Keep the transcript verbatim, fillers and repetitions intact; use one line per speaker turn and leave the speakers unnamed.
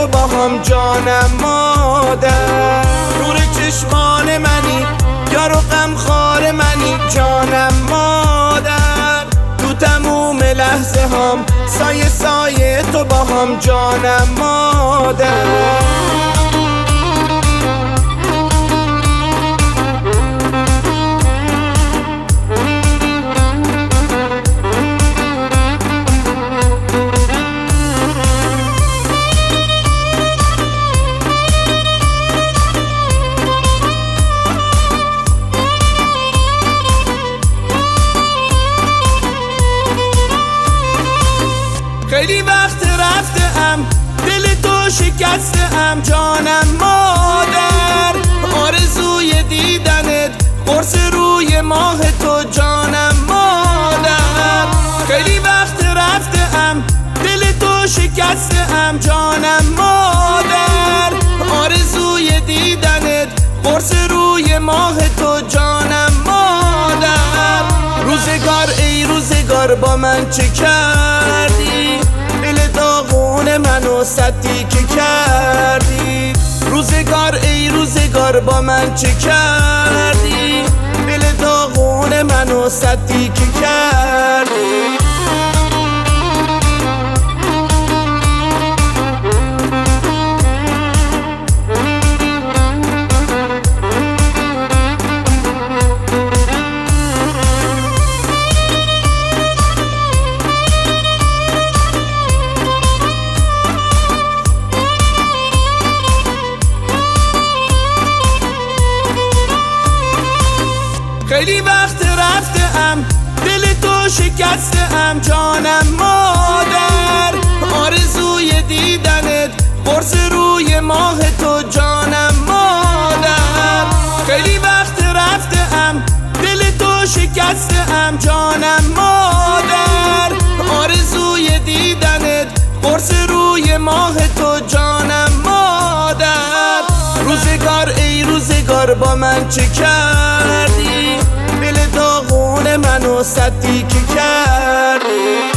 تو با هم جانم مادر. نور چشمان منی، یار و غمخوار منی جانم مادر. تو تموم لحظه هم سایه سایه تو با هم جانم مادر. خیلی وقت رفتم، دل تو شکستم جانم مادر. آرزوی دیدنت، قرص روی ماه تو جانم مادر. خیلی وقت رفتم، دل تو شکستم جانم مادر. آرزوی دیدنت، قرص روی ماه تو جانم مادر. روزگار ای روزگار با من چه کردی؟ دل داغون منو سدی که کردی. روزگار ای روزگار با من چه کردی؟ دل داغون منو سدی که کردی. خیلی وقت رفتم، دل تو شکستم جانم مادر. آرزوی دیدنت، قرص روی ماه تو جانم مادر. خیلی وقت رفتم، دل تو شکستم جانم مادر. آرزوی دیدنت، قرص روی ماه تو جانم مادر. روزگار ای روزگار با من چه کردی؟ دل داغون منو سدی که کردی.